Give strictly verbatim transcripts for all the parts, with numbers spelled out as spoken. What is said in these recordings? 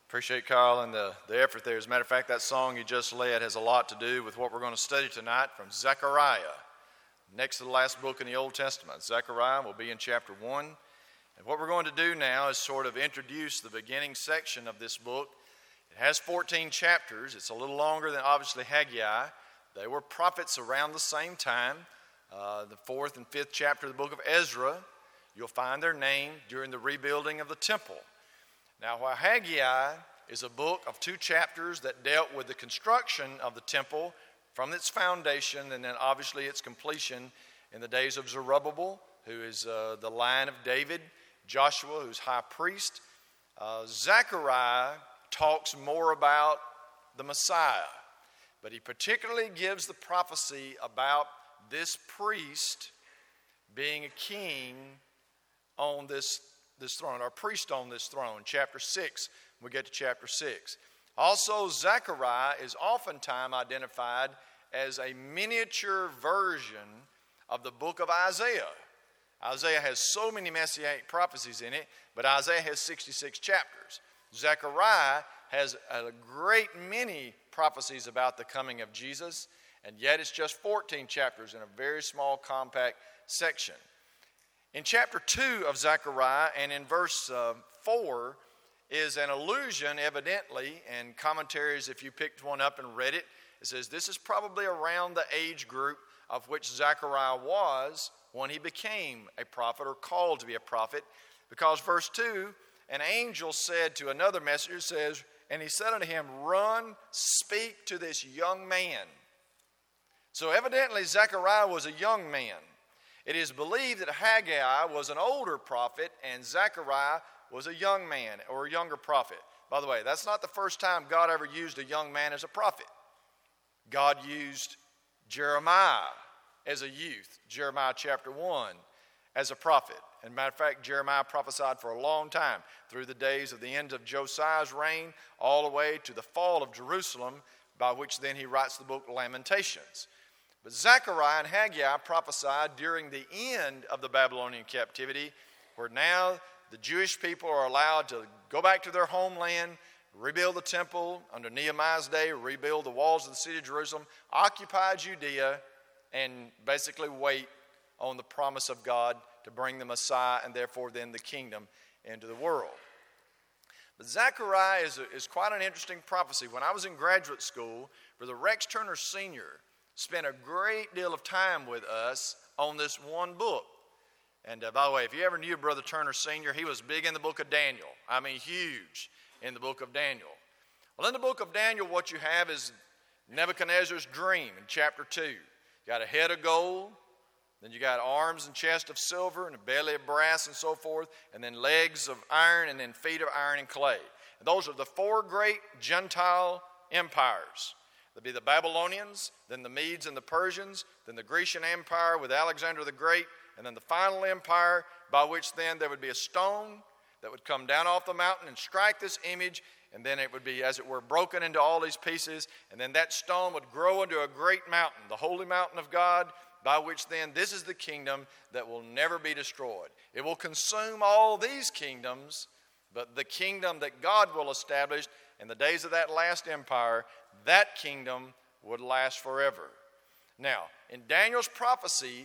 Appreciate Kyle and the, the effort there. As a matter of fact, that song you just led has a lot to do with what we're going to study tonight from Zechariah, next to the last book in the Old Testament. Zechariah will be in chapter one. And what we're going to do now is sort of introduce the beginning section of this book. It has fourteen chapters. It's a little longer than obviously Haggai. They were prophets around the same time. Uh, the fourth and fifth chapter of the book of Ezra, you'll find their name during the rebuilding of the temple. Now, while Haggai is a book of two chapters that dealt with the construction of the temple from its foundation and then obviously its completion in the days of Zerubbabel, who is uh, the line of David, Joshua, who's high priest, uh, Zechariah talks more about the Messiah. But he particularly gives the prophecy about this priest being a king on this this throne, or priest on this throne, chapter six, we get to chapter six. Also, Zechariah is oftentimes identified as a miniature version of the book of Isaiah. Isaiah has so many messianic prophecies in it, but Isaiah has sixty-six chapters. Zechariah has a great many prophecies about the coming of Jesus, and yet it's just fourteen chapters in a very small, compact section. In chapter two of Zechariah and in verse uh, four is an allusion, evidently, and commentaries, if you picked one up and read it, it says this is probably around the age group of which Zechariah was when he became a prophet or called to be a prophet, because verse two, an angel said to another messenger, says, and he said unto him, run, speak to this young man. So evidently Zechariah was a young man. It is believed that Haggai was an older prophet and Zechariah was a young man or a younger prophet. By the way, that's not the first time God ever used a young man as a prophet. God used Jeremiah as a youth, Jeremiah chapter one, as a prophet. As a matter of fact, Jeremiah prophesied for a long time, through the days of the end of Josiah's reign, all the way to the fall of Jerusalem, by which then he writes the book Lamentations. But Zechariah and Haggai prophesied during the end of the Babylonian captivity, where now the Jewish people are allowed to go back to their homeland, rebuild the temple under Nehemiah's day, rebuild the walls of the city of Jerusalem, occupy Judea, and basically wait on the promise of God to bring the Messiah and therefore then the kingdom into the world. But Zechariah is, a, is quite an interesting prophecy. When I was in graduate school, Brother Rex Turner Senior spent a great deal of time with us on this one book. And uh, by the way, if you ever knew Brother Turner Senior, he was big in the book of Daniel. I mean, huge in the book of Daniel. Well, in the book of Daniel, what you have is Nebuchadnezzar's dream in chapter two. You got a head of gold, then you got arms and chest of silver and a belly of brass and so forth, and then legs of iron and then feet of iron and clay. And those are the four great Gentile empires. There'd be the Babylonians, then the Medes and the Persians, then the Grecian Empire with Alexander the Great, and then the final empire by which then there would be a stone that would come down off the mountain and strike this image, and then it would be, as it were, broken into all these pieces, and then that stone would grow into a great mountain, the holy mountain of God, by which then this is the kingdom that will never be destroyed. It will consume all these kingdoms, but the kingdom that God will establish in the days of that last empire, that kingdom would last forever. Now, in Daniel's prophecy,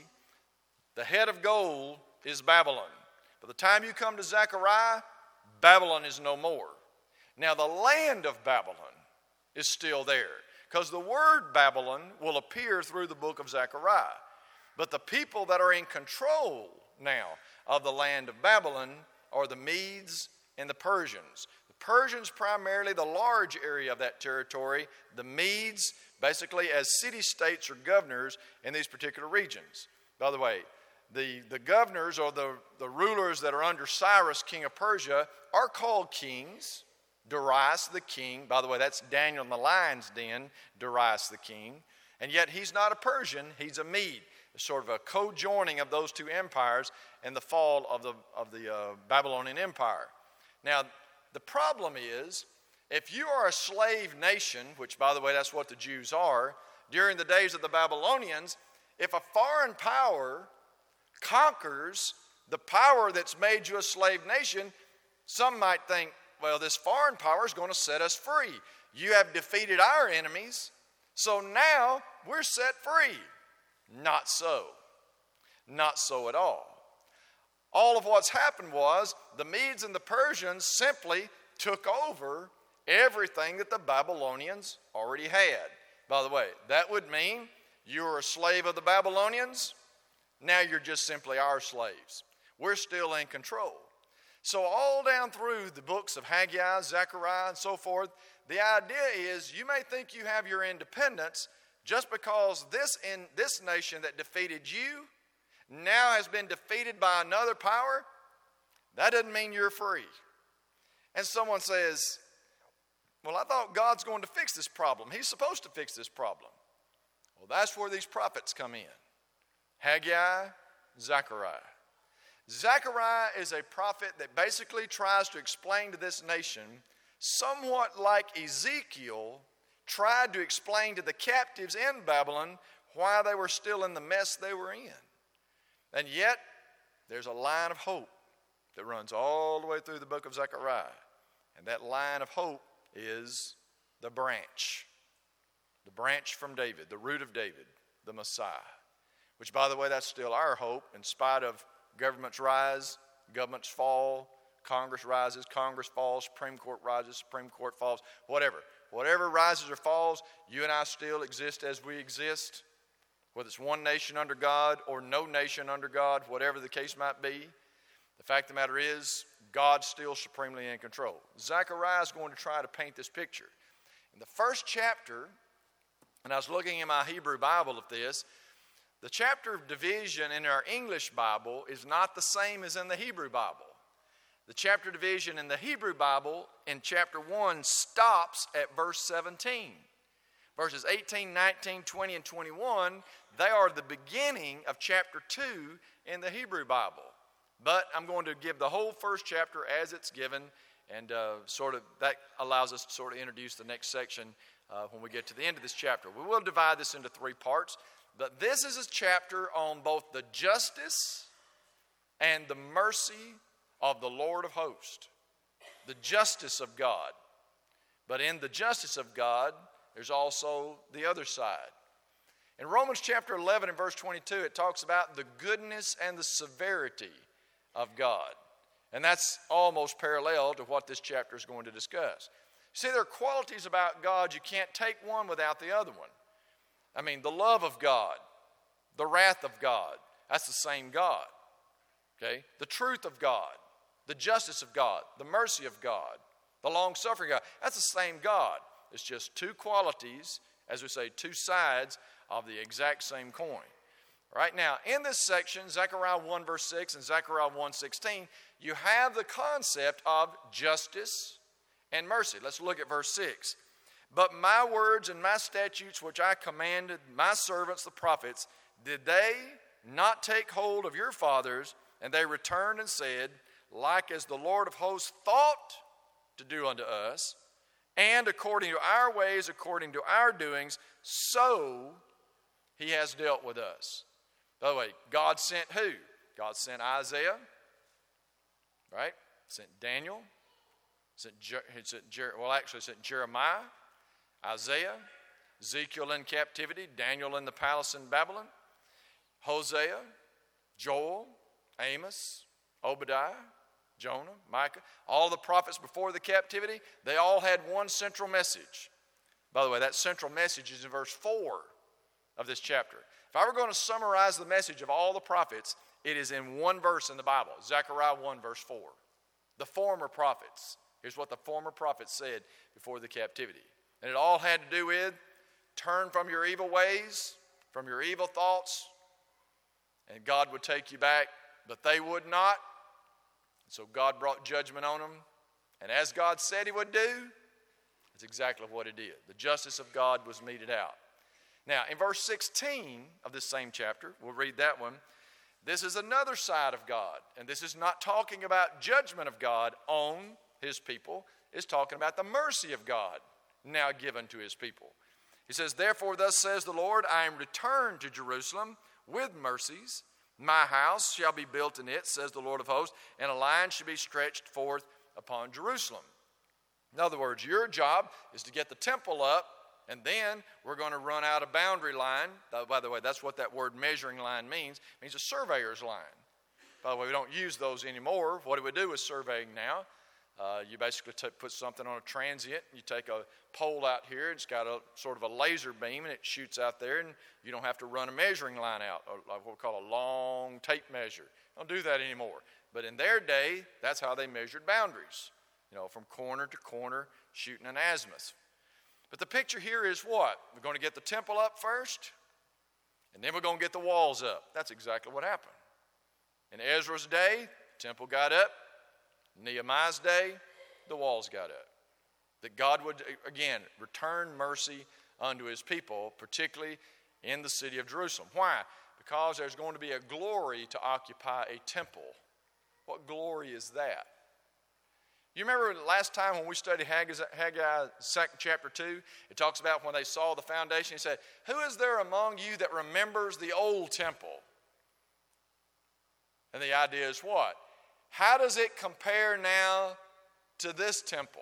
the head of gold is Babylon. By the time you come to Zechariah, Babylon is no more. Now, the land of Babylon is still there, because the word Babylon will appear through the book of Zechariah. But the people that are in control now of the land of Babylon are the Medes and the Persians. The Persians primarily the large area of that territory. The Medes basically as city-states or governors in these particular regions. By the way, the, the governors or the, the rulers that are under Cyrus, king of Persia, are called kings. Darius the king, by the way, that's Daniel in the lion's den, Darius the king. And yet he's not a Persian, he's a Mede. It's sort of a co-joining of those two empires in the fall of the, of the uh, Babylonian Empire. Now, the problem is, if you are a slave nation, which by the way, that's what the Jews are, during the days of the Babylonians, if a foreign power conquers the power that's made you a slave nation, some might think, well, this foreign power is going to set us free. You have defeated our enemies, so now we're set free. Not so. Not so at all. All of what's happened was the Medes and the Persians simply took over everything that the Babylonians already had. By the way, that would mean you were a slave of the Babylonians. Now you're just simply our slaves. We're still in control. So all down through the books of Haggai, Zechariah, and so forth, the idea is you may think you have your independence just because this, in, this nation that defeated you now has been defeated by another power. That doesn't mean you're free. And someone says, well, I thought God's going to fix this problem. He's supposed to fix this problem. Well, that's where these prophets come in. Haggai, Zechariah. Zechariah is a prophet that basically tries to explain to this nation, somewhat like Ezekiel tried to explain to the captives in Babylon why they were still in the mess they were in. And yet, there's a line of hope that runs all the way through the book of Zechariah. And that line of hope is the branch. The branch from David, the root of David, the Messiah. Which, by the way, that's still our hope in spite of governments rise, governments fall, Congress rises, Congress falls, Supreme Court rises, Supreme Court falls, whatever. Whatever rises or falls, you and I still exist as we exist. Whether it's one nation under God or no nation under God, whatever the case might be, the fact of the matter is, God's still supremely in control. Zechariah is going to try to paint this picture. In the first chapter, and I was looking in my Hebrew Bible at this, the chapter of division in our English Bible is not the same as in the Hebrew Bible. The chapter division in the Hebrew Bible in chapter one stops at verse seventeen. Verses eighteen, nineteen, twenty, and twenty-one, they are the beginning of chapter two in the Hebrew Bible. But I'm going to give the whole first chapter as it's given, and uh, sort of that allows us to sort of introduce the next section uh, when we get to the end of this chapter. We will divide this into three parts, but this is a chapter on both the justice and the mercy of the Lord of hosts. The justice of God. But in the justice of God, there's also the other side. In Romans chapter eleven and verse twenty-two, it talks about the goodness and the severity of God. And that's almost parallel to what this chapter is going to discuss. See, there are qualities about God, you can't take one without the other one. I mean, the love of God, the wrath of God, that's the same God. Okay? The truth of God, the justice of God, the mercy of God, the long-suffering God, that's the same God. It's just two qualities, as we say, two sides of the exact same coin. Right now, in this section, Zechariah one verse six and Zechariah one sixteen, you have the concept of justice and mercy. Let's look at verse six. But my words and my statutes which I commanded my servants the prophets, did they not take hold of your fathers? And they returned and said, like as the Lord of hosts thought to do unto us, and according to our ways, according to our doings, so he has dealt with us. By the way, God sent who? God sent Isaiah, right? Sent Daniel, sent, Jer- sent Jer- well, actually sent Jeremiah, Isaiah, Ezekiel in captivity, Daniel in the palace in Babylon, Hosea, Joel, Amos, Obadiah, Jonah, Micah, all the prophets before the captivity, they all had one central message. By the way, that central message is in verse four of this chapter. If I were going to summarize the message of all the prophets, it is in one verse in the Bible, Zechariah one verse four. The former prophets. Here's what the former prophets said before the captivity. And it all had to do with turn from your evil ways, from your evil thoughts, and God would take you back, but they would not. So God brought judgment on them. And as God said he would do, that's exactly what he did. The justice of God was meted out. Now, in verse sixteen of this same chapter, we'll read that one. This is another side of God. And this is not talking about judgment of God on his people. It's talking about the mercy of God now given to his people. He says, therefore, thus says the Lord, I am returned to Jerusalem with mercies. My house shall be built in it, says the Lord of hosts, and a line shall be stretched forth upon Jerusalem. In other words, your job is to get the temple up, and then we're going to run out a boundary line. By the way, that's what that word measuring line means. It means a surveyor's line. By the way, we don't use those anymore. What do we do with surveying now? Uh, you basically t- put something on a transient. You take a pole out here. It's got a sort of a laser beam, and it shoots out there, and you don't have to run a measuring line out, or like what we call a long tape measure. Don't do that anymore. But in their day, that's how they measured boundaries. You know, from corner to corner, shooting an azimuth. But the picture here is what? We're going to get the temple up first, and then we're going to get the walls up. That's exactly what happened. In Ezra's day, the temple got up. Nehemiah's day, the walls got up. That God would, again, return mercy unto his people, particularly in the city of Jerusalem. Why? Because there's going to be a glory to occupy a temple. What glory is that? You remember last time when we studied Haggai, Haggai chapter two, it talks about when they saw the foundation, he said, who is there among you that remembers the old temple? And the idea is what? How does it compare now to this temple?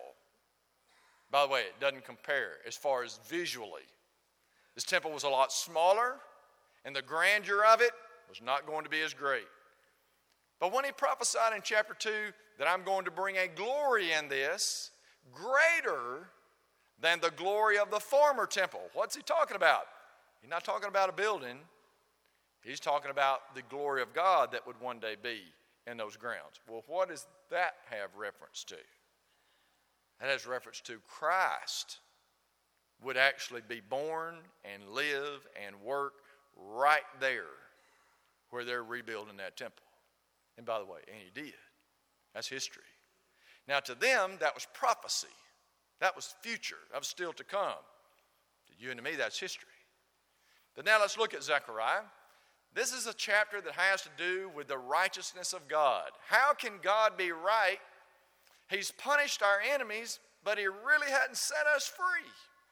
By the way, it doesn't compare as far as visually. This temple was a lot smaller, and the grandeur of it was not going to be as great. But when he prophesied in chapter two that I'm going to bring a glory in this greater than the glory of the former temple, what's he talking about? He's not talking about a building. He's talking about the glory of God that would one day be in those grounds. Well, what does that have reference to? That has reference to Christ would actually be born and live and work right there where they're rebuilding that temple. And by the way, and he did. That's history. Now to them, that was prophecy. That was future. That was still to come. To you and to me, that's history. But now let's look at Zechariah. This is a chapter that has to do with the righteousness of God. How can God be right? He's punished our enemies, but he really hadn't set us free.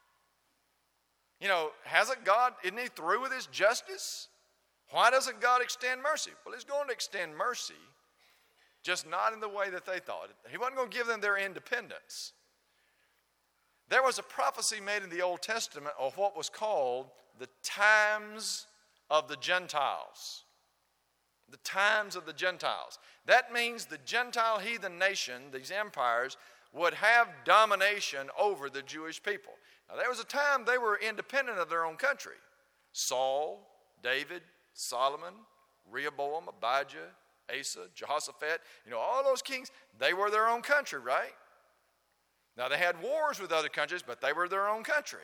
You know, hasn't God, isn't he through with his justice? Why doesn't God extend mercy? Well, he's going to extend mercy, just not in the way that they thought. He wasn't going to give them their independence. There was a prophecy made in the Old Testament of what was called the times of the Gentiles. The times of the Gentiles. That means the Gentile heathen nation, these empires, would have domination over the Jewish people. Now, there was a time they were independent of their own country. Saul, David, Solomon, Rehoboam, Abijah, Asa, Jehoshaphat, you know, all those kings, they were their own country, right? Now, they had wars with other countries, but they were their own country.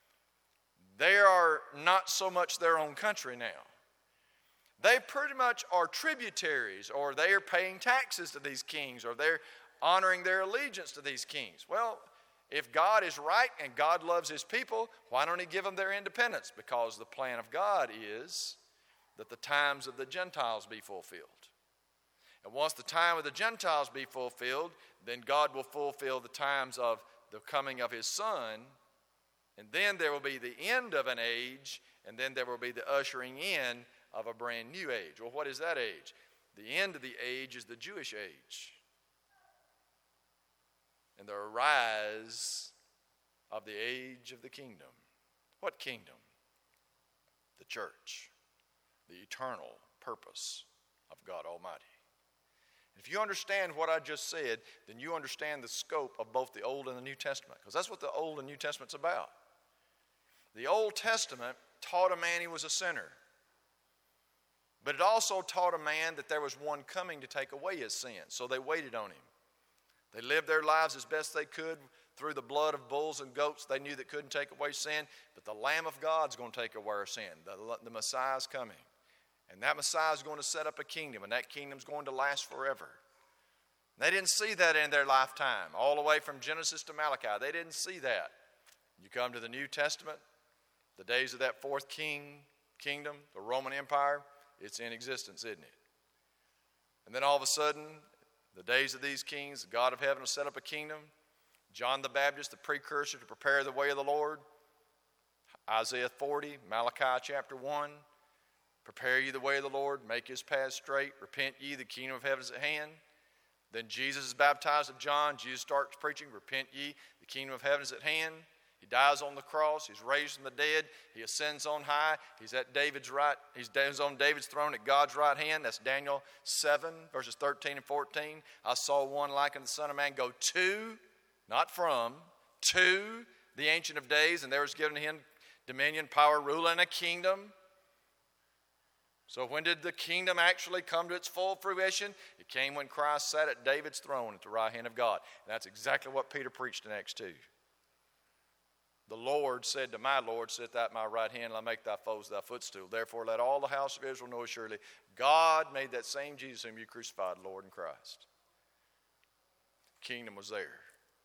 They are not so much their own country now. They pretty much are tributaries, or they are paying taxes to these kings, or they're honoring their allegiance to these kings. Well, if God is right and God loves his people, why don't he give them their independence? Because the plan of God is that the times of the Gentiles be fulfilled. And once the time of the Gentiles be fulfilled, then God will fulfill the times of the coming of his Son. And then there will be the end of an age, and then there will be the ushering in of a brand new age. Well, what is that age? The end of the age is the Jewish age. And the rise of the age of the kingdom. What kingdom? The church. The eternal purpose of God Almighty. If you understand what I just said, then you understand the scope of both the Old and the New Testament. Because that's what the Old and New Testament's about. The Old Testament taught a man he was a sinner. But it also taught a man that there was one coming to take away his sin. So they waited on him. They lived their lives as best they could through the blood of bulls and goats they knew that couldn't take away sin. But the Lamb of God's going to take away our sin. The, the Messiah's coming. And that Messiah is going to set up a kingdom, and that kingdom's going to last forever. They didn't see that in their lifetime, all the way from Genesis to Malachi. They didn't see that. You come to the New Testament, the days of that fourth king, kingdom, the Roman Empire, it's in existence, isn't it? And then all of a sudden, the days of these kings, the God of heaven will set up a kingdom. John the Baptist, the precursor to prepare the way of the Lord. Isaiah forty, Malachi chapter one. Prepare ye the way of the Lord, make his path straight, repent ye, the kingdom of heaven is at hand. Then Jesus is baptized of John. Jesus starts preaching, repent ye, the kingdom of heaven is at hand. He dies on the cross. He's raised from the dead. He ascends on high. He's at David's right. He's on David's throne at God's right hand. That's Daniel seven, verses thirteen and fourteen. I saw one like unto the Son of Man go to, not from, to the Ancient of Days, and there was given him dominion, power, rule, and a kingdom. So when did the kingdom actually come to its full fruition? It came when Christ sat at David's throne at the right hand of God. And that's exactly what Peter preached in Acts two. The Lord said to my Lord, sit thou at my right hand, and I'll make thy foes thy footstool. Therefore let all the house of Israel know surely God made that same Jesus whom you crucified, Lord and Christ. Kingdom was there.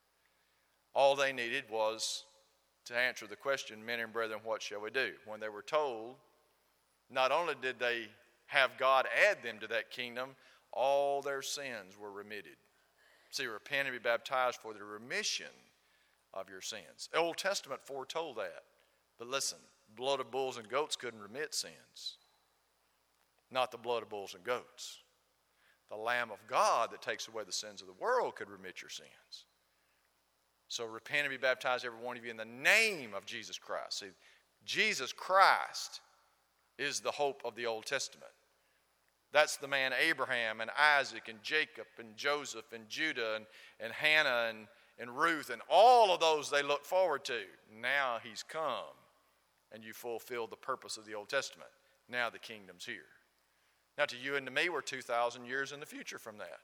All they needed was to answer the question, men and brethren, what shall we do? When they were told, not only did they have God add them to that kingdom, all their sins were remitted. See, repent and be baptized for the remission of your sins. The Old Testament foretold that. But listen, blood of bulls and goats couldn't remit sins. Not the blood of bulls and goats. The Lamb of God that takes away the sins of the world could remit your sins. So repent and be baptized, every one of you, in the name of Jesus Christ. See, Jesus Christ is the hope of the Old Testament. That's the man Abraham and Isaac and Jacob and Joseph and Judah and, and Hannah and, and Ruth and all of those they look forward to. Now he's come and you fulfill the purpose of the Old Testament. Now the kingdom's here. Now to you and to me, we're two thousand years in the future from that.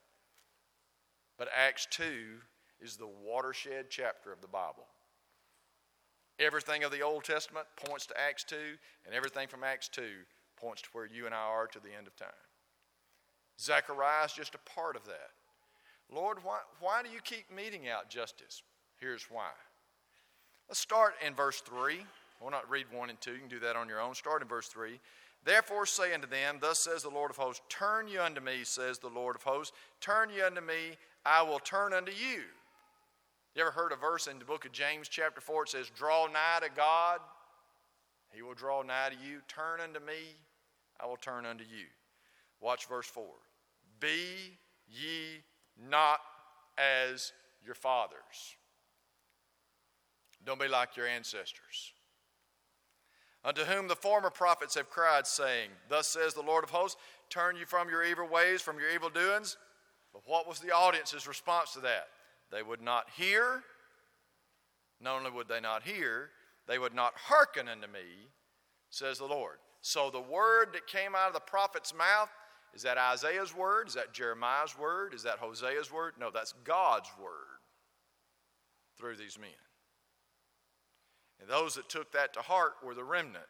But Acts two is the watershed chapter of the Bible. Everything of the Old Testament points to Acts two, and everything from Acts two points to where you and I are to the end of time. Zechariah is just a part of that. Lord, why, why do you keep meting out justice? Here's why. Let's start in verse three. We'll not read one and two. You can do that on your own. Start in verse three. Therefore say unto them, thus says the Lord of hosts, turn ye unto me, says the Lord of hosts. Turn ye unto me, I will turn unto you. You ever heard a verse in the book of James chapter four? It says, draw nigh to God, he will draw nigh to you. Turn unto me, I will turn unto you. Watch verse four. Be ye not as your fathers. Don't be like your ancestors, unto whom the former prophets have cried, saying, thus says the Lord of hosts, turn you from your evil ways, from your evil doings. But what was the audience's response to that? They would not hear. Not only would they not hear, they would not hearken unto me, says the Lord. So the word that came out of the prophet's mouth, is that Isaiah's word? Is that Jeremiah's word? Is that Hosea's word? No, that's God's word through these men. And those that took that to heart were the remnant.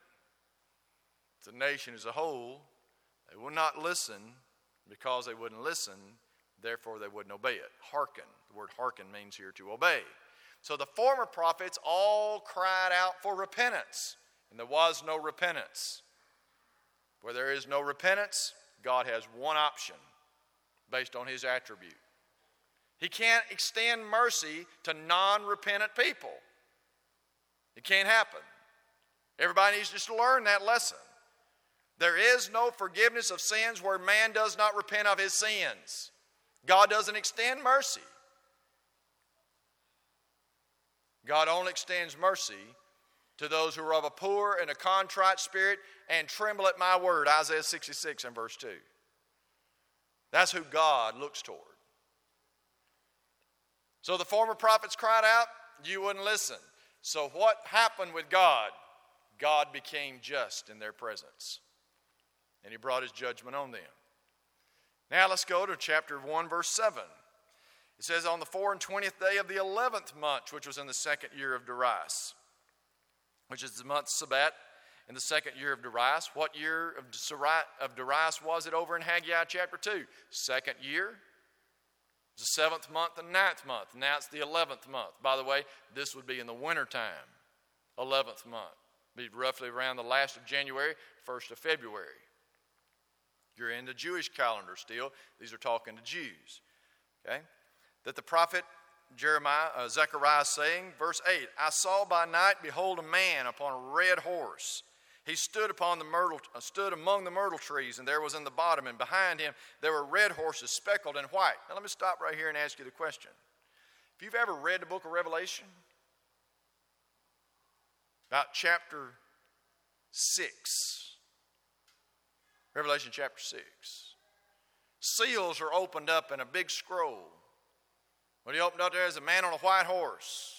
The nation as a whole, they would not listen. Because they wouldn't listen, therefore they wouldn't obey it. Hearken. The word hearken means here to obey. So the former prophets all cried out for repentance, and there was no repentance. Where there is no repentance, God has one option based on his attribute. He can't extend mercy to non-repentant people. It can't happen. Everybody needs just to learn that lesson. There is no forgiveness of sins where man does not repent of his sins. God doesn't extend mercy. God only extends mercy to those who are of a poor and a contrite spirit and tremble at my word, Isaiah sixty-six and verse two. That's who God looks toward. So the former prophets cried out, you wouldn't listen. So what happened with God? God became just in their presence, and he brought his judgment on them. Now let's go to chapter one, verse seven. It says, on the four and twentieth day of the eleventh month, which was in the second year of Darius, which is the month Sabat, in the second year of Darius. What year of Darius was it over in Haggai chapter two? Second year. It's the seventh month and ninth month. Now it's the eleventh month. By the way, this would be in the wintertime, eleventh month. It'd be roughly around the last of January, first of February. You're in the Jewish calendar still. These are talking to Jews. Okay? That the prophet Jeremiah, uh, Zechariah saying, verse eight, I saw by night, behold, a man upon a red horse. He stood upon the myrtle, uh, stood among the myrtle trees, and there was in the bottom, and behind him there were red horses, speckled and white. Now let me stop right here and ask you the question. If you've ever read the book of Revelation, about chapter six, Revelation chapter six, seals are opened up in a big scroll. When he opened up, there is a man on a white horse.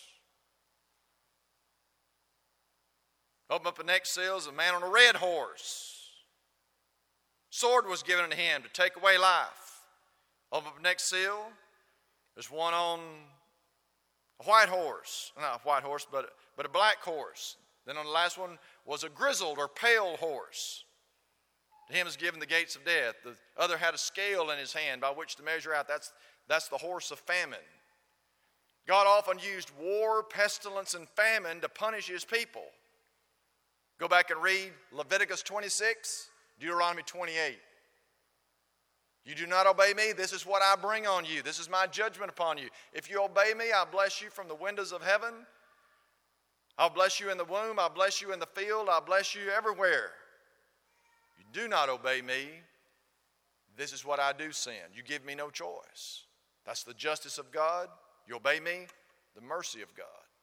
Open up the next seal, is a man on a red horse. Sword was given unto him to take away life. Open up the next seal, there's one on a white horse. Not a white horse, but, but a black horse. Then on the last one was a grizzled or pale horse. To him is given the gates of death. The other had a scale in his hand by which to measure out. That's, that's the horse of famine. God often used war, pestilence, and famine to punish his people. Go back and read Leviticus twenty-six, Deuteronomy twenty-eight. You do not obey me, this is what I bring on you. This is my judgment upon you. If you obey me, I'll bless you from the windows of heaven. I'll bless you in the womb. I'll bless you in the field. I'll bless you everywhere. You do not obey me, this is what I do send. You give me no choice. That's the justice of God. You obey me, the mercy of God.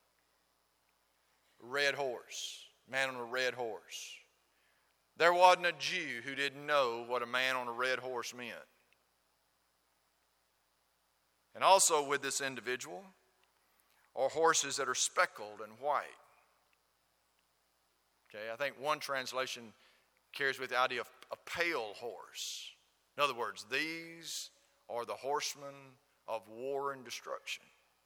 Red horse. Man on a red horse. There wasn't a Jew who didn't know what a man on a red horse meant. And also with this individual are horses that are speckled and white. Okay, I think one translation carries with the idea of a pale horse. In other words, these are the horsemen of war and destruction.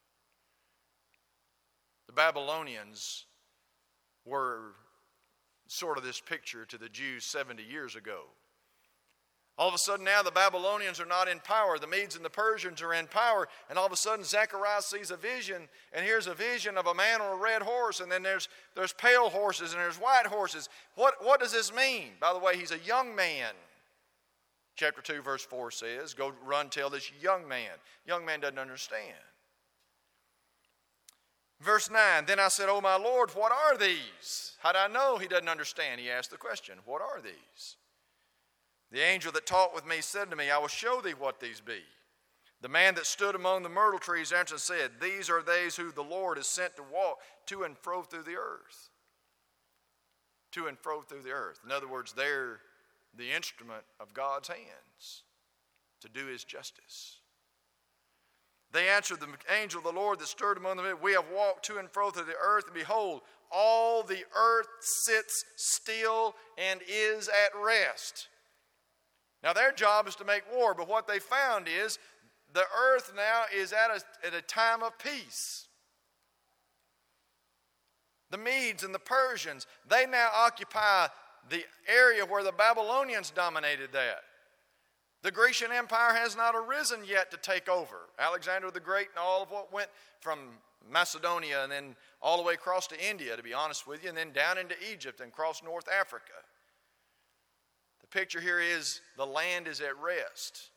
The Babylonians were sort of this picture to the Jews seventy years ago. All of a sudden now the Babylonians are not in power. The Medes and the Persians are in power. And all of a sudden Zechariah sees a vision. And here's a vision of a man on a red horse. And then there's, there's pale horses and there's white horses. What, what does this mean? By the way, he's a young man. Chapter two verse four says, go run tell this young man. Young man doesn't understand. Verse nine, then I said, oh my Lord, what are these? How do I know he doesn't understand? He asked the question, what are these? The angel that talked with me said to me, I will show thee what these be. The man that stood among the myrtle trees answered and said, these are these who the Lord has sent to walk to and fro through the earth. To and fro through the earth. In other words, they're the instrument of God's hands to do his justice. They answered the angel of the Lord that stirred among them, we have walked to and fro through the earth, and behold, all the earth sits still and is at rest. Now their job is to make war, but what they found is the earth now is at a, at a time of peace. The Medes and the Persians, they now occupy the area where the Babylonians dominated that. The Grecian Empire has not arisen yet to take over. Alexander the Great and all of what went from Macedonia and then all the way across to India, to be honest with you, and then down into Egypt and across North Africa. The picture here is the land is at rest.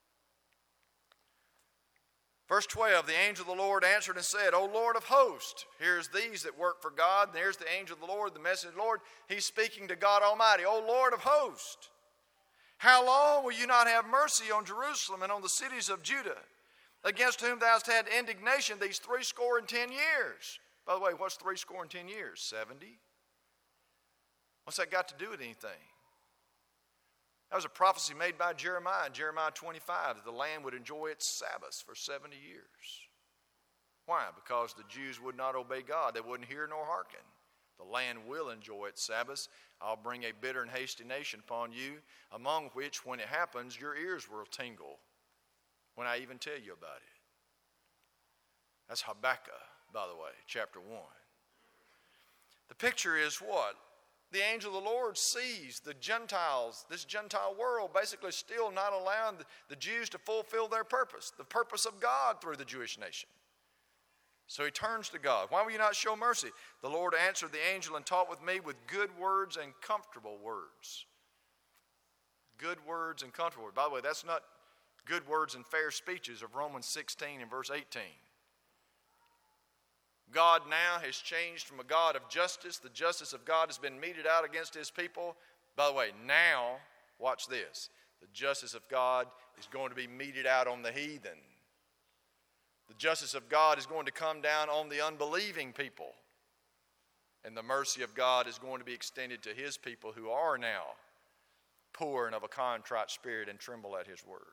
Verse twelve, the angel of the Lord answered and said, O Lord of hosts, here's these that work for God, and there's the angel of the Lord, the message of the Lord. He's speaking to God Almighty. O Lord of hosts, how long will you not have mercy on Jerusalem and on the cities of Judah, against whom thou hast had indignation these three score and ten years? By the way, what's three score and ten years? Seventy? What's that got to do with anything? That was a prophecy made by Jeremiah in Jeremiah twenty-five, that the land would enjoy its Sabbaths for seventy years. Why? Because the Jews would not obey God. They wouldn't hear nor hearken. The land will enjoy its Sabbaths. I'll bring a bitter and hasty nation upon you, among which, when it happens, your ears will tingle when I even tell you about it. That's Habakkuk, by the way, chapter one. The picture is what? The angel of the Lord sees the Gentiles, this Gentile world, basically still not allowing the, the Jews to fulfill their purpose, the purpose of God through the Jewish nation. So he turns to God. Why will you not show mercy? The Lord answered the angel and talked with me with good words and comfortable words. Good words and comfortable words. By the way, that's not good words and fair speeches of Romans sixteen and verse eighteen. God now has changed from a God of justice. The justice of God has been meted out against his people. By the way, now, watch this. The justice of God is going to be meted out on the heathen. The justice of God is going to come down on the unbelieving people. And the mercy of God is going to be extended to his people who are now poor and of a contrite spirit and tremble at his word.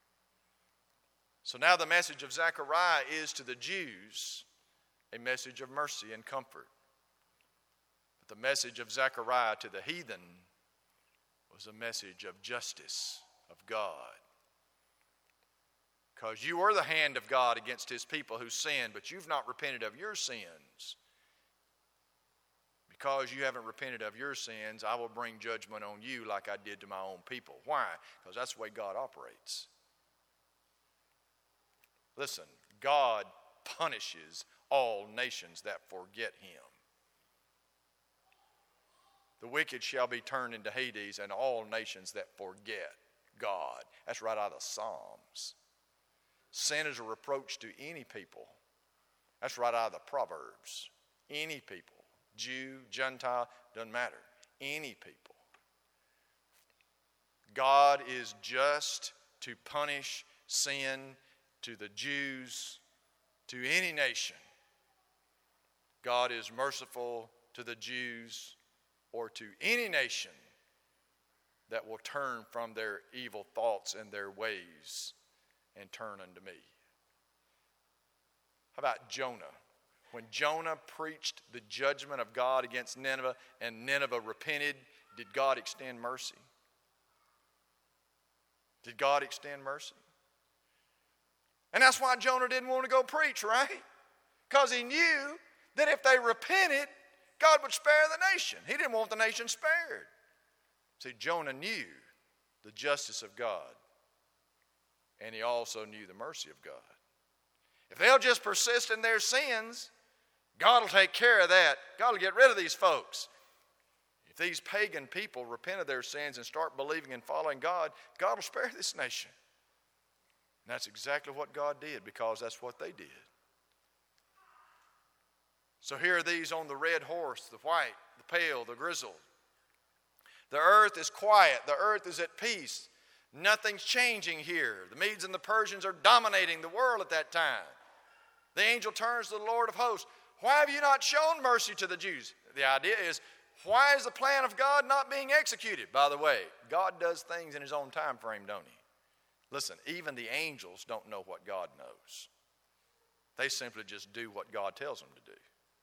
So now the message of Zechariah is to the Jews a message of mercy and comfort. But the message of Zechariah to the heathen was a message of justice of God. Because you were the hand of God against his people who sinned, but you've not repented of your sins. Because you haven't repented of your sins, I will bring judgment on you like I did to my own people. Why? Because that's the way God operates. Listen, God punishes all nations that forget him. The wicked shall be turned into Hades, and all nations that forget God. That's right out of the Psalms. Sin is a reproach to any people. That's right out of the Proverbs. Any people. Jew, Gentile, doesn't matter. Any people. God is just to punish sin to the Jews, to any nation. God is merciful to the Jews or to any nation that will turn from their evil thoughts and their ways and turn unto me. How about Jonah? When Jonah preached the judgment of God against Nineveh and Nineveh repented, did God extend mercy? Did God extend mercy? And that's why Jonah didn't want to go preach, right? Because he knew that if they repented, God would spare the nation. He didn't want the nation spared. See, Jonah knew the justice of God, and he also knew the mercy of God. If they'll just persist in their sins, God will take care of that. God will get rid of these folks. If these pagan people repent of their sins and start believing and following God, God will spare this nation. And that's exactly what God did, because that's what they did. So here are these on the red horse, the white, the pale, the grizzled. The earth is quiet. The earth is at peace. Nothing's changing here. The Medes and the Persians are dominating the world at that time. The angel turns to the Lord of hosts. Why have you not shown mercy to the Jews? The idea is, why is the plan of God not being executed? By the way, God does things in his own time frame, don't he? Listen, even the angels don't know what God knows. They simply just do what God tells them to do.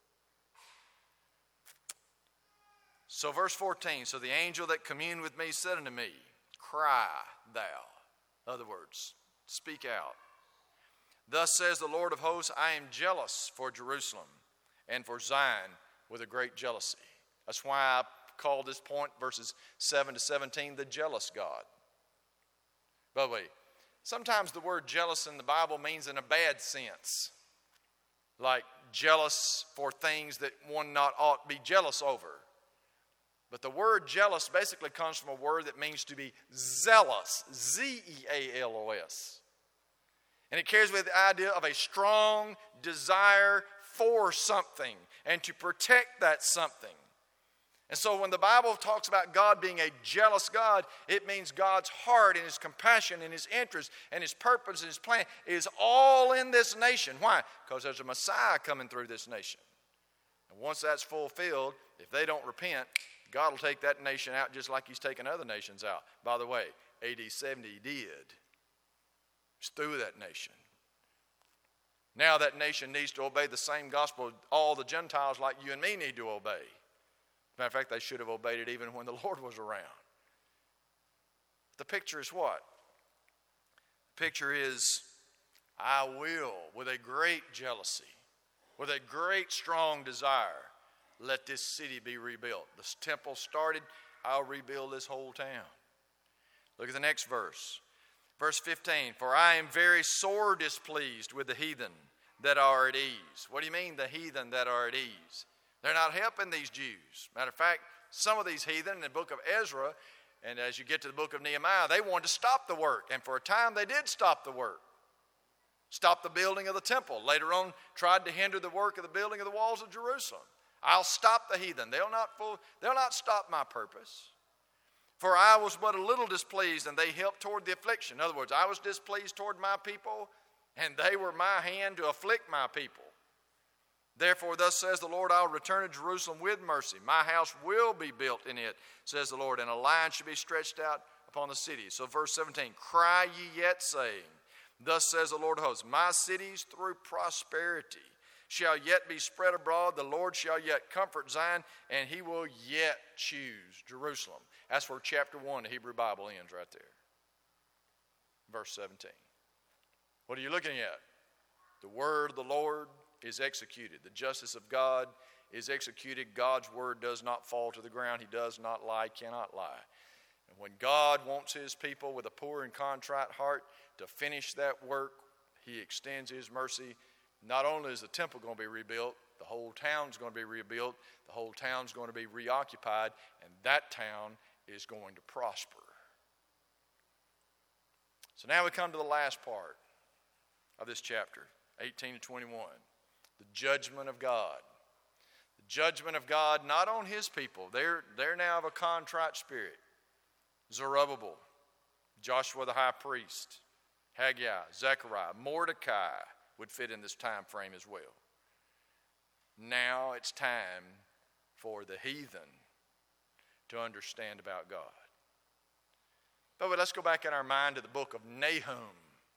So verse fourteen, so the angel that communed with me said unto me, cry thou. In other words, speak out. Thus says the Lord of hosts, I am jealous for Jerusalem and for Zion with a great jealousy. That's why I call this point, verses seven to seventeen, the jealous God. By the way, sometimes the word jealous in the Bible means in a bad sense. Like jealous for things that one not ought to be jealous over. But the word jealous basically comes from a word that means to be zealous. Z E A L O S. And it carries with the idea of a strong desire for something and to protect that something. And so when the Bible talks about God being a jealous God, it means God's heart and his compassion and his interest and his purpose and his plan is all in this nation. Why? Because there's a Messiah coming through this nation. And once that's fulfilled, if they don't repent, God will take that nation out just like he's taken other nations out. By the way, A D seventy he did. He's through that nation. Now that nation needs to obey the same gospel all the Gentiles like you and me need to obey. As a matter of fact, they should have obeyed it even when the Lord was around. The picture is what? The picture is, I will, with a great jealousy, with a great strong desire, let this city be rebuilt. This temple started, I'll rebuild this whole town. Look at the next verse. Verse fifteen, for I am very sore displeased with the heathen that are at ease. What do you mean, the heathen that are at ease? They're not helping these Jews. Matter of fact, some of these heathen in the book of Ezra, and as you get to the book of Nehemiah, they wanted to stop the work. And for a time they did stop the work. Stopped the building of the temple. Later on, tried to hinder the work of the building of the walls of Jerusalem. I'll stop the heathen. They'll not, full, they'll not stop my purpose. For I was but a little displeased, and they helped toward the affliction. In other words, I was displeased toward my people, and they were my hand to afflict my people. Therefore, thus says the Lord, I'll return to Jerusalem with mercy. My house will be built in it, says the Lord, and a line shall be stretched out upon the city. So verse seventeen, cry ye yet, saying, thus says the Lord of hosts, my cities through prosperity shall yet be spread abroad. The Lord shall yet comfort Zion, and he will yet choose Jerusalem. That's where chapter one of the Hebrew Bible ends right there. Verse seventeen. What are you looking at? The word of the Lord is executed. The justice of God is executed. God's word does not fall to the ground. He does not lie, cannot lie. And when God wants his people with a poor and contrite heart to finish that work, he extends his mercy. Not only is the temple going to be rebuilt, the whole town's going to be rebuilt, the whole town's going to be reoccupied, and that town is going to prosper. So now we come to the last part of this chapter, eighteen to twenty-one. The judgment of God. The judgment of God not on his people. They're, they're now of a contrite spirit. Zerubbabel, Joshua the high priest, Haggai, Zechariah, Mordecai would fit in this time frame as well. Now it's time for the heathen to understand about God. But let's go back in our mind to the book of Nahum.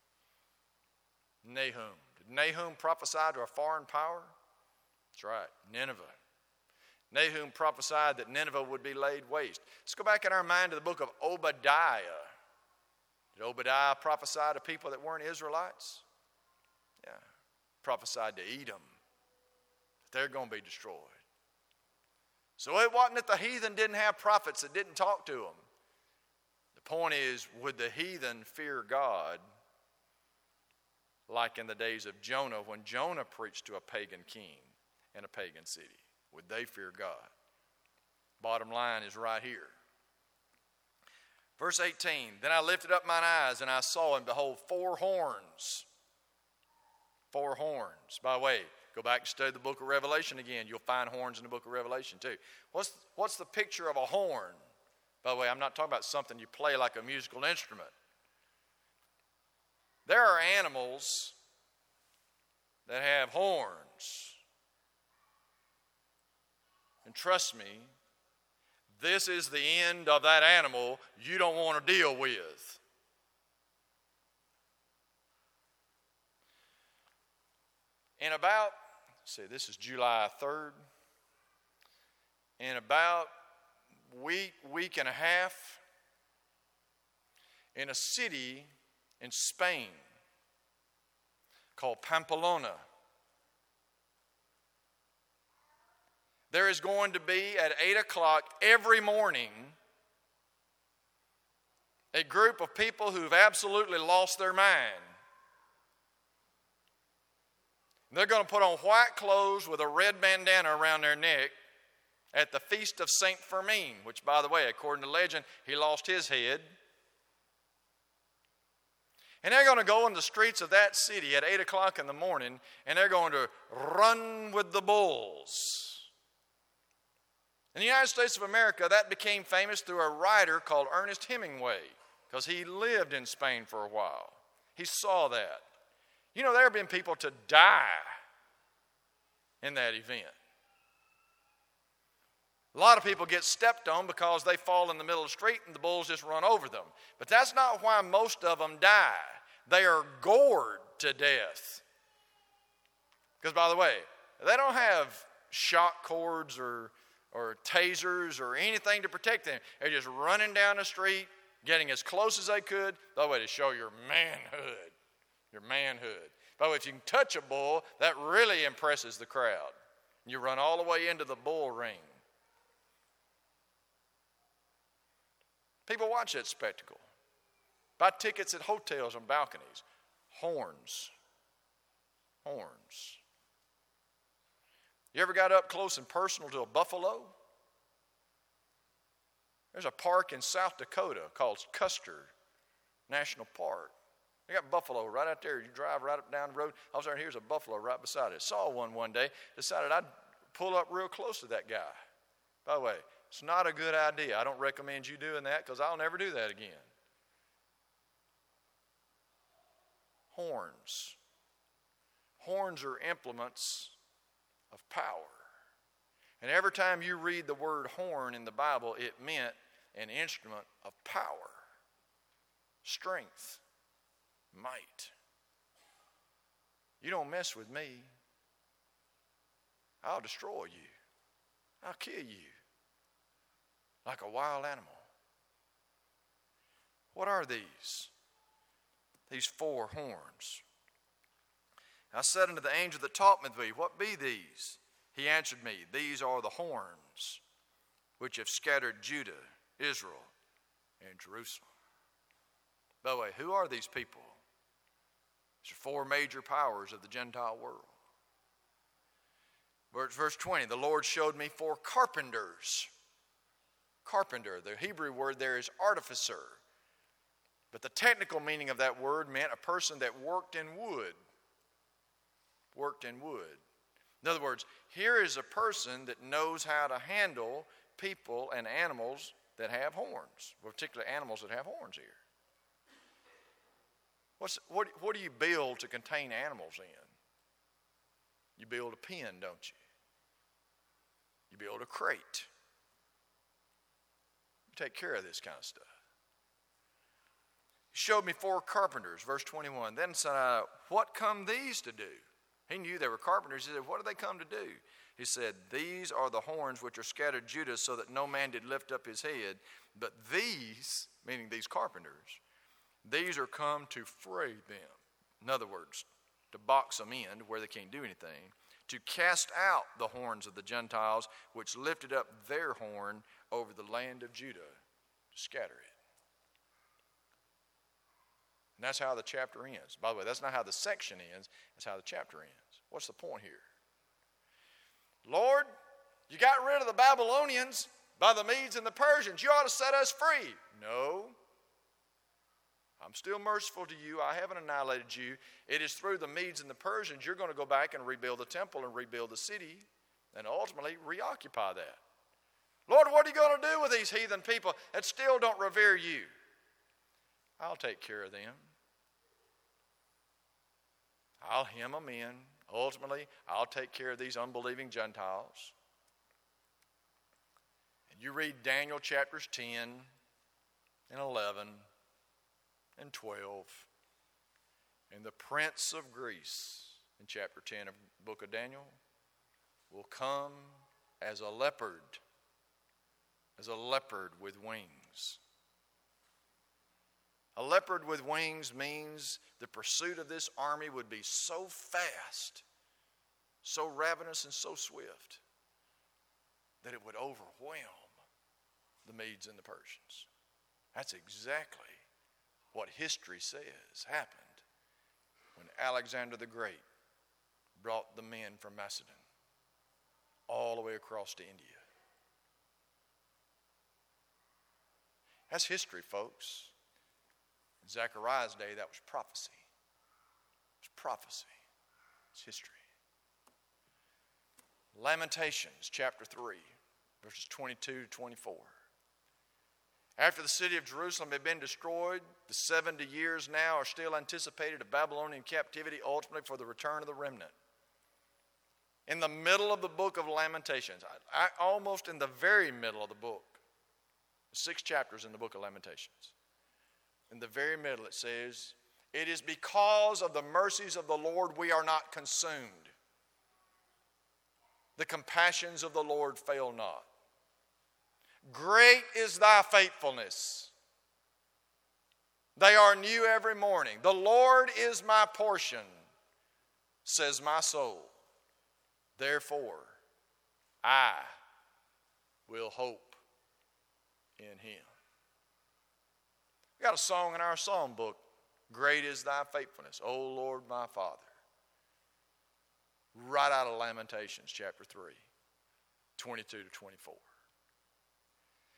Nahum. Did Nahum prophesy to a foreign power? That's right, Nineveh. Nahum prophesied that Nineveh would be laid waste. Let's go back in our mind to the book of Obadiah. Did Obadiah prophesy to people that weren't Israelites? Yeah. Prophesied to Edom that they're going to be destroyed. So it wasn't that the heathen didn't have prophets that didn't talk to them. The point is, would the heathen fear God like in the days of Jonah when Jonah preached to a pagan king in a pagan city? Would they fear God? Bottom line is right here. Verse eighteen, then I lifted up mine eyes and I saw and behold four horns. Four horns. By the way, go back and study the book of Revelation again. You'll find horns in the book of Revelation too. What's, what's the picture of a horn? By the way, I'm not talking about something you play like a musical instrument. There are animals that have horns. And trust me, this is the end of that animal you don't want to deal with. In about, let's see, this is July third. In about week, week and a half, in a city in Spain called Pamplona, there is going to be at eight o'clock every morning a group of people who've absolutely lost their mind. They're going to put on white clothes with a red bandana around their neck at the feast of Saint Fermin, which, by the way, according to legend, he lost his head. And they're going to go in the streets of that city at eight o'clock in the morning, and they're going to run with the bulls. In the United States of America, that became famous through a writer called Ernest Hemingway, because he lived in Spain for a while. He saw that. You know, there have been people to die in that event. A lot of people get stepped on because they fall in the middle of the street and the bulls just run over them. But that's not why most of them die. They are gored to death. Because, by the way, they don't have shock cords or, or tasers or anything to protect them. They're just running down the street, getting as close as they could, that way to show your manhood. Your manhood. By the way, if you can touch a bull, that really impresses the crowd. You run all the way into the bull ring. People watch that spectacle. Buy tickets at hotels and balconies. Horns. Horns. You ever got up close and personal to a buffalo? There's a park in South Dakota called Custer National Park. They got buffalo right out there. You drive right up down the road. All of a sudden, here's a buffalo right beside it. Saw one one day. Decided I'd pull up real close to that guy. By the way, it's not a good idea. I don't recommend you doing that because I'll never do that again. Horns. Horns are implements of power. And every time you read the word horn in the Bible, it meant an instrument of power, strength, might. You don't mess with me, I'll destroy you. I'll kill you like a wild animal. What are these? These four horns. I said unto the angel that taught me thee, what be these? He answered me, these are the horns which have scattered Judah, Israel, and Jerusalem. By the way, who are these people? These are four major powers of the Gentile world. Verse twenty, the Lord showed me four carpenters. Carpenter, the Hebrew word there is artificer. But the technical meaning of that word meant a person that worked in wood. Worked in wood. In other words, here is a person that knows how to handle people and animals that have horns, particularly animals that have horns here. What's, what, what do you build to contain animals in? You build a pen, don't you? You build a crate. You take care of this kind of stuff. He showed me four carpenters, verse twenty-one. Then said I, what come these to do? He knew they were carpenters. He said, what do they come to do? He said, these are the horns which are scattered Judah, so that no man did lift up his head. But these, meaning these carpenters, these are come to fray them. In other words, to box them in where they can't do anything, to cast out the horns of the Gentiles, which lifted up their horn over the land of Judah, to scatter it. And that's how the chapter ends. By the way, that's not how the section ends. That's how the chapter ends. What's the point here? Lord, you got rid of the Babylonians by the Medes and the Persians. You ought to set us free. No. I'm still merciful to you. I haven't annihilated you. It is through the Medes and the Persians you're going to go back and rebuild the temple and rebuild the city and ultimately reoccupy that. Lord, what are you going to do with these heathen people that still don't revere you? I'll take care of them. I'll hem them in. Ultimately, I'll take care of these unbelieving Gentiles. And you read Daniel chapters ten and eleven and twelve. And the prince of Greece, in chapter ten of the book of Daniel, will come as a leopard, as a leopard with wings. A leopard with wings means the pursuit of this army would be so fast, so ravenous and so swift, that it would overwhelm the Medes and the Persians. That's exactly what history says happened when Alexander the Great brought the men from Macedon all the way across to India. That's history, folks. In Zechariah's day, that was prophecy. It was prophecy. It's history. Lamentations chapter three, verses twenty-two to twenty-four. After the city of Jerusalem had been destroyed, the seventy years now are still anticipated of Babylonian captivity, ultimately for the return of the remnant. In the middle of the book of Lamentations, I, I, almost in the very middle of the book, six chapters in the book of Lamentations. In the very middle it says, it is because of the mercies of the Lord we are not consumed. The compassions of the Lord fail not. Great is thy faithfulness. They are new every morning. The Lord is my portion, says my soul. Therefore, I will hope in him. We got a song in our psalm book, Great is thy faithfulness, O Lord my Father. Right out of Lamentations chapter three, twenty-two to twenty-four.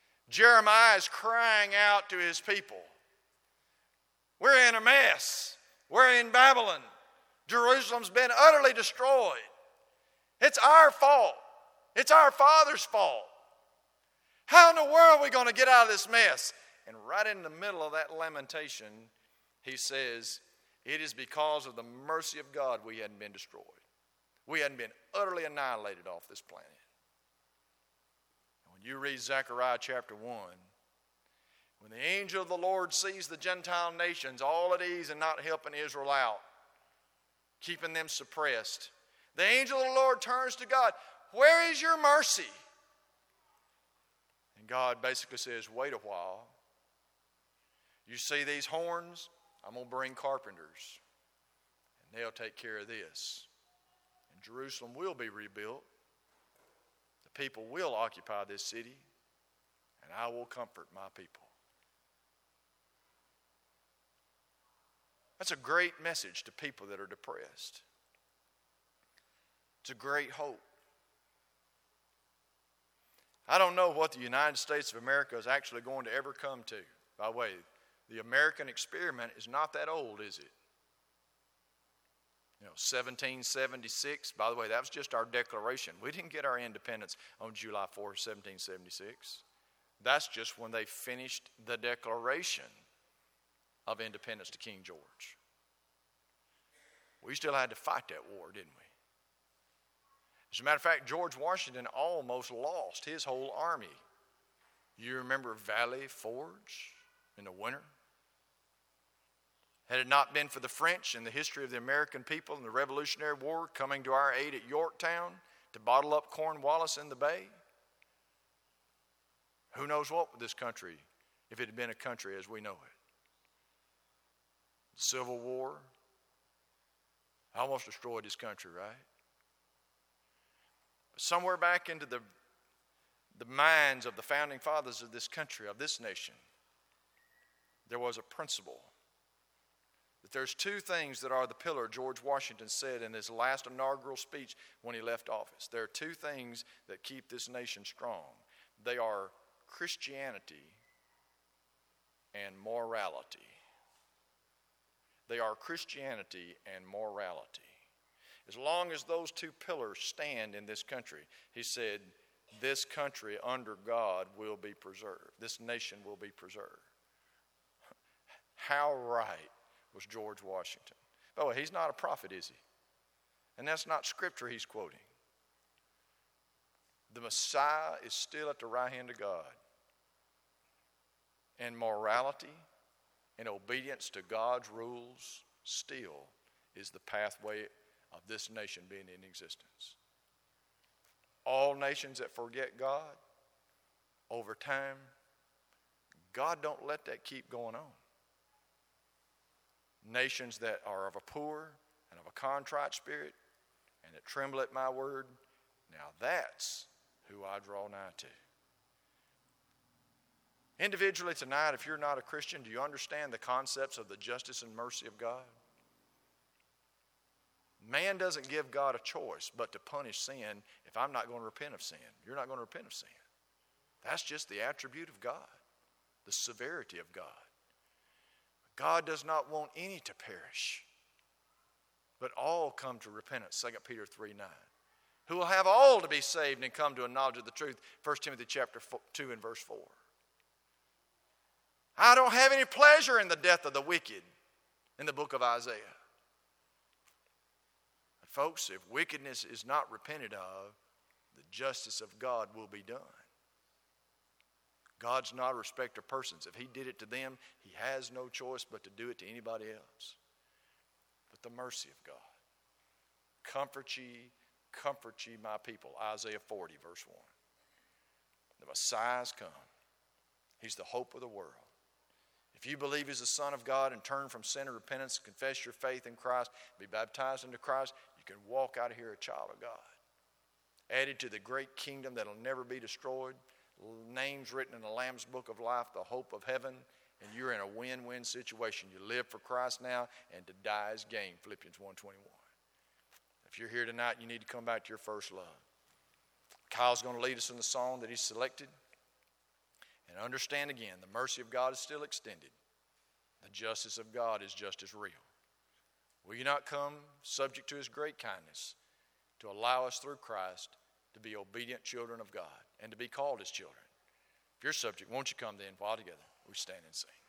Jeremiah is crying out to his people. We're in a mess. We're in Babylon. Jerusalem's been utterly destroyed. It's our fault. It's our Father's fault. How in the world are we going to get out of this mess? And right in the middle of that lamentation, he says, it is because of the mercy of God we hadn't been destroyed. We hadn't been utterly annihilated off this planet. When you read Zechariah chapter one, when the angel of the Lord sees the Gentile nations all at ease and not helping Israel out, keeping them suppressed, the angel of the Lord turns to God, where is your mercy? And God basically says, wait a while. You see these horns? I'm going to bring carpenters, and they'll take care of this. And Jerusalem will be rebuilt. The people will occupy this city, and I will comfort my people. That's a great message to people that are depressed. It's a great hope. I don't know what the United States of America is actually going to ever come to. By the way, the American experiment is not that old, is it? You know, seventeen seventy-six, by the way, that was just our declaration. We didn't get our independence on July fourth, seventeen seventy-six. That's just when they finished the declaration of independence to King George. We still had to fight that war, didn't we? As a matter of fact, George Washington almost lost his whole army. You remember Valley Forge in the winter? Had it not been for the French and the history of the American people and the Revolutionary War coming to our aid at Yorktown to bottle up Cornwallis in the Bay, who knows what with this country if it had been a country as we know it. The Civil War almost destroyed this country, right? Somewhere back into the, the minds of the founding fathers of this country, of this nation, there was a principle that there's two things that are the pillar, George Washington said in his last inaugural speech when he left office. There are two things that keep this nation strong. They are Christianity and morality. They are Christianity and morality. As long as those two pillars stand in this country, he said, this country under God will be preserved. This nation will be preserved. How right was George Washington? By the way, he's not a prophet, is he? And that's not scripture he's quoting. The Messiah is still at the right hand of God. And morality and obedience to God's rules still is the pathway of this nation being in existence. All nations that forget God, over time, God don't let that keep going on. Nations that are of a poor and of a contrite spirit and that tremble at my word, now that's who I draw nigh to. Individually tonight, if you're not a Christian, do you understand the concepts of the justice and mercy of God? Man doesn't give God a choice but to punish sin if I'm not going to repent of sin. You're not going to repent of sin. That's just the attribute of God, the severity of God. God does not want any to perish, but all come to repentance, Second Peter three nine. Who will have all to be saved and come to a knowledge of the truth, First Timothy chapter two and verse four. I don't have any pleasure in the death of the wicked in the book of Isaiah. But folks, if wickedness is not repented of, the justice of God will be done. God's not a respecter of persons. If he did it to them, he has no choice but to do it to anybody else. But the mercy of God. Comfort ye, comfort ye my people. Isaiah forty verse one. The Messiah has come. He's the hope of the world. If you believe he's the Son of God and turn from sin and repentance, confess your faith in Christ, be baptized into Christ, you can walk out of here a child of God. Added to the great kingdom that will never be destroyed, names written in the Lamb's book of life, the hope of heaven, and you're in a win-win situation. You live for Christ now, and to die is gain, Philippians one twenty-one. If you're here tonight, you need to come back to your first love. Kyle's going to lead us in the song that he's selected. And understand again, the mercy of God is still extended. The justice of God is just as real. Will you not come subject to his great kindness to allow us through Christ to be obedient children of God and to be called his children? If you're subject, won't you come then while together we stand and sing.